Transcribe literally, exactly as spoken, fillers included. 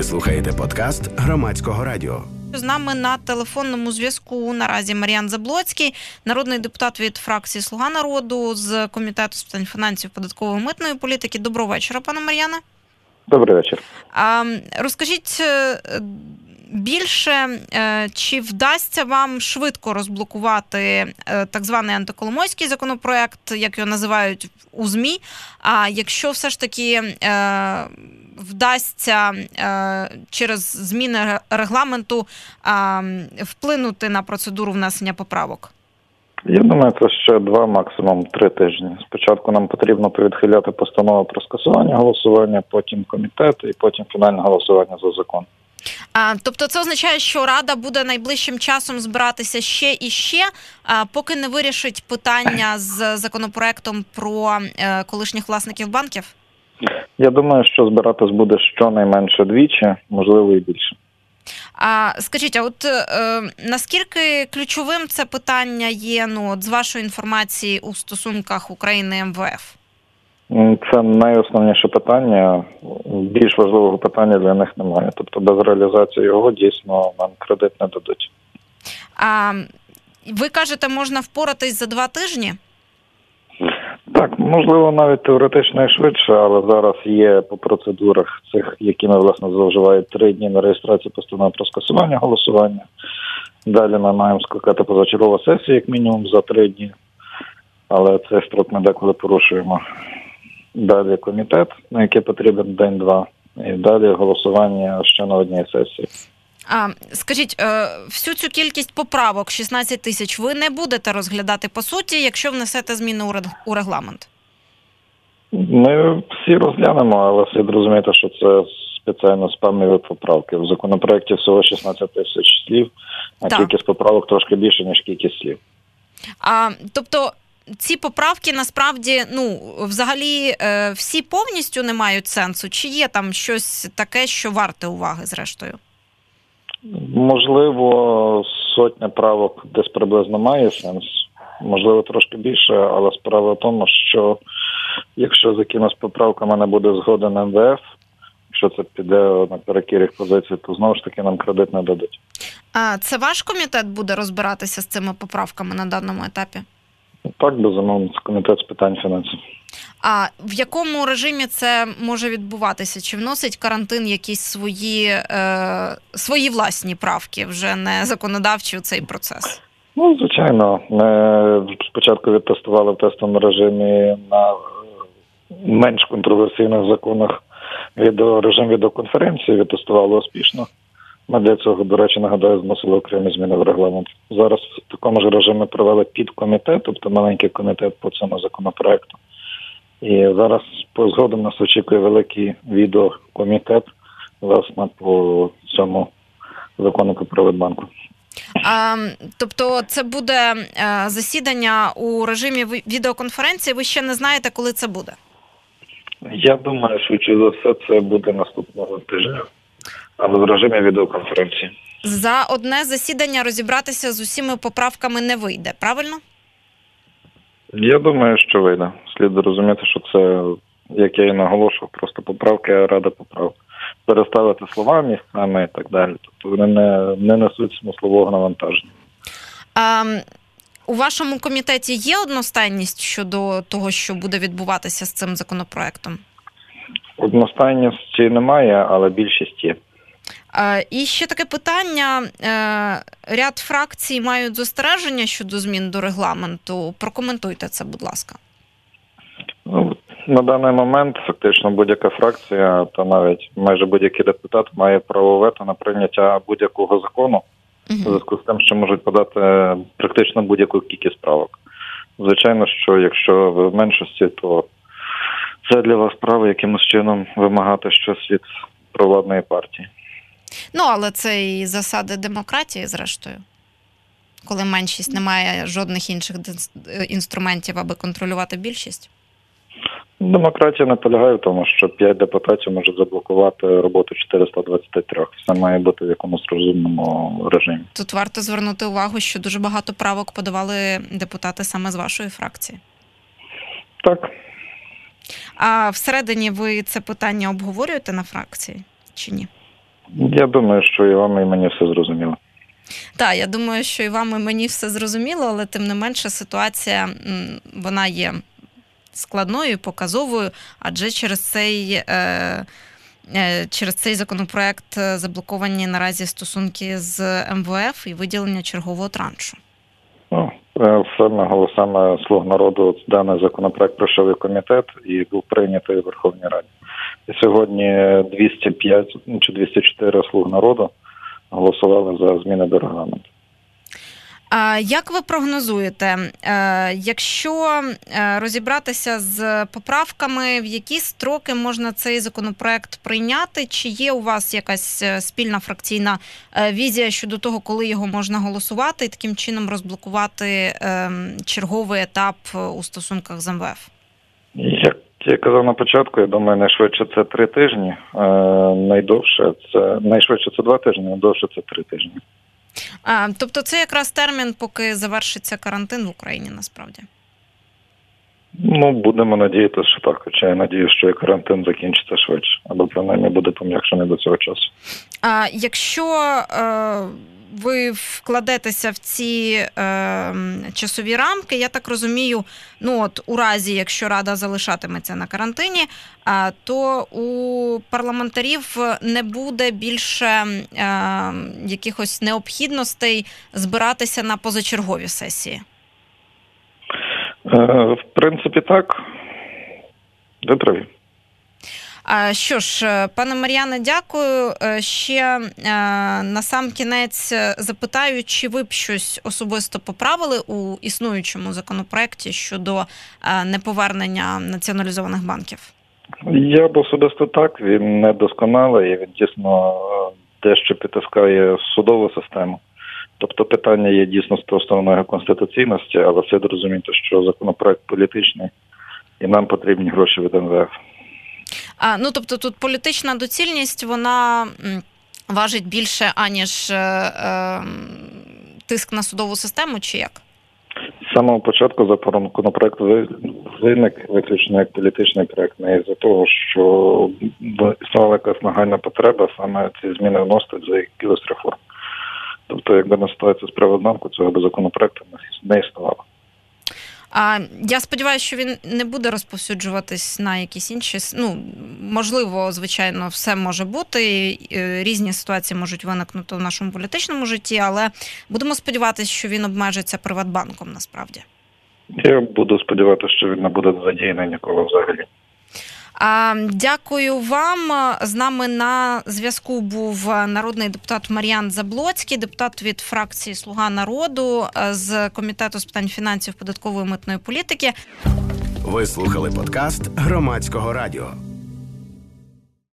Ви слухаєте подкаст Громадського радіо. З нами на телефонному зв'язку наразі Мар'ян Заблоцький, народний депутат від фракції «Слуга народу» з Комітету з питань фінансів, податкової, митної політики. Доброго вечора, пане Мар'яне. Добрий вечір. А, розкажіть більше, чи вдасться вам швидко розблокувати так званий антиколомойський законопроект, як його називають у ЗМІ, а якщо все ж таки вдасться через зміни регламенту вплинути на процедуру внесення поправок? Я думаю, це ще два, максимум три тижні. Спочатку нам потрібно повідхиляти постанову про скасування голосування, потім комітет і потім фінальне голосування за закон. А, тобто це означає, що Рада буде найближчим часом збиратися ще і ще, а, поки не вирішить питання з законопроектом про е, колишніх власників банків? Я думаю, що збиратись буде щонайменше двічі, можливо і більше. А скажіть, а от е, наскільки ключовим це питання є, ну, от з вашої інформації у стосунках України і ем ве еф? Це найосновніше питання. Більш важливого питання для них немає. Тобто без реалізації його дійсно нам кредит не дадуть. А ви кажете, можна впоратись за два тижні? Так, можливо, навіть теоретично і швидше, але зараз є по процедурах цих, якими, власне, зловживають три дні на реєстрацію постанови про скасування голосування. Далі ми маємо скликати позачергова сесія, як мінімум, за три дні. Але цей строк ми деколи порушуємо. Далі комітет, на який потрібен день-два. І далі голосування ще на одній сесії. А, скажіть, всю цю кількість поправок, шістнадцять тисяч, ви не будете розглядати по суті, якщо внесете зміни у регламент? Ми всі розглянемо, але слід розуміти, що це спеціально спамові поправки. В законопроекті всього шістнадцять тисяч слів, а так. Кількість поправок трошки більше, ніж кількість слів. А, тобто ці поправки насправді, ну, взагалі всі повністю не мають сенсу? Чи є там щось таке, що варте уваги зрештою? Можливо, сотня правок десь приблизно має сенс. Можливо, трошки більше, але справа в тому, що якщо з якимись поправками не буде згоден ем ве еф, якщо це піде наперекір їх позиції, то знову ж таки нам кредит не дадуть. А це ваш комітет буде розбиратися з цими поправками на даному етапі? Так, безумовно, це комітет з питань фінансів. А в якому режимі це може відбуватися? Чи вносить карантин якісь свої, е, свої власні правки, вже не законодавчі у цей процес? Ну, звичайно. Ми спочатку відтестували в тестовому режимі на менш контроверсійних законах відео, режим відеоконференції, відтестували успішно. Ми для цього, до речі, нагадаю, зносили окремі зміни в регламент. Зараз в такому ж режимі провели підкомітет, тобто маленький комітет по цьому законопроекту. І зараз по згодом нас очікує великий відеокомітет, власне, по цьому закону про Приватбанку. А, тобто це буде а, засідання у режимі відеоконференції, ви ще не знаєте, коли це буде? Я думаю, швидше за все, це буде наступного тижня, але в режимі відеоконференції. За одне засідання розібратися з усіма поправками не вийде, правильно? Я думаю, що вийде. Слід розуміти, що це, як я і наголошував, просто поправки, а рада поправок. Переставити слова місцями і так далі. Тобто вони не, не несуть смислового навантаження. А, у вашому комітеті є одностайність щодо того, що буде відбуватися з цим законопроектом? Одностайності немає, але більшість є. І ще таке питання. Ряд фракцій мають застереження щодо змін до регламенту. Прокоментуйте це, будь ласка. Ну, на даний момент фактично будь-яка фракція та навіть майже будь-який депутат має право вето на прийняття будь-якого закону, uh-huh. в зв'язку з тим, що можуть подати практично будь-яку кількість правок. Звичайно, що якщо ви в меншості, то це для вас право якимось чином вимагати щось від провладної партії. Ну, але це і засади демократії, зрештою. Коли меншість не має жодних інших інструментів, аби контролювати більшість. Демократія не полягає в тому, що п'ять депутатів можуть заблокувати роботу чотириста двадцять три. Все має бути в якомусь розумному режимі. Тут варто звернути увагу, що дуже багато правок подавали депутати саме з вашої фракції. Так. А всередині ви це питання обговорюєте на фракції чи ні? Я думаю, що і вам, і мені все зрозуміло. Так, я думаю, що і вам, і мені все зрозуміло, але тим не менше ситуація, вона є складною і показовою, адже через цей, е, е, через цей законопроект заблоковані наразі стосунки з ем ве еф і виділення чергового траншу. Ну, саме голосами «Слуг народу» даний законопроект пройшов і комітет і був прийнятий у Верховній Раді. І сьогодні двісті п'ять чи двісті чотири «Слуг народу» голосували за зміни до регламенту. А як ви прогнозуєте, якщо розібратися з поправками, в які строки можна цей законопроект прийняти? Чи є у вас якась спільна фракційна візія щодо того, коли його можна голосувати і таким чином розблокувати черговий етап у стосунках з ем ве еф? Як я казав на початку, я думаю, найшвидше це три тижні, найдовше це найшвидше це два тижні, найдовше це три тижні. А, тобто це якраз термін, поки завершиться карантин в Україні, насправді? Ну, будемо надіятися, що так. Хоча я надіюсь, що і карантин закінчиться швидше, або принаймні буде пом'якшений до цього часу. А якщо е, ви вкладетеся в ці е, часові рамки, я так розумію, ну от у разі, якщо Рада залишатиметься на карантині, а, то у парламентарів не буде більше е, якихось необхідностей збиратися на позачергові сесії? Е, в принципі, так. Ви праві. Що ж, пане Мар'яне, дякую. Ще на сам кінець запитаю, чи ви б щось особисто поправили у існуючому законопроекті щодо неповернення націоналізованих банків? Я б особисто так. Він недосконалий, він дійсно дещо підтискає судову систему. Тобто питання є дійсно стосовно його конституційності, але слід розуміти, що законопроект політичний і нам потрібні гроші від ем ве еф. А, ну, тобто тут політична доцільність, вона м, важить більше, аніж е, е, тиск на судову систему, чи як? З самого початку законопроект виник виключно як політичний проект, не із-за того, що існувала якась нагальна потреба саме ці зміни вносити за якихось реформ. Тобто, якби не ситуація з Приватбанку, цього би законопроекту не існувало. А я сподіваюся, що він не буде розповсюджуватись на якісь інші, ну, можливо, звичайно, все може бути, різні ситуації можуть виникнути в нашому політичному житті, але будемо сподіватися, що він обмежиться Приватбанком насправді. Я буду сподіватися, що він не буде задіяний ніколи взагалі. Дякую вам. З нами на зв'язку був народний депутат Мар'ян Заблоцький, депутат від фракції «Слуга народу» з Комітету з питань фінансів, податкової і митної політики. Ви слухали подкаст Громадського радіо.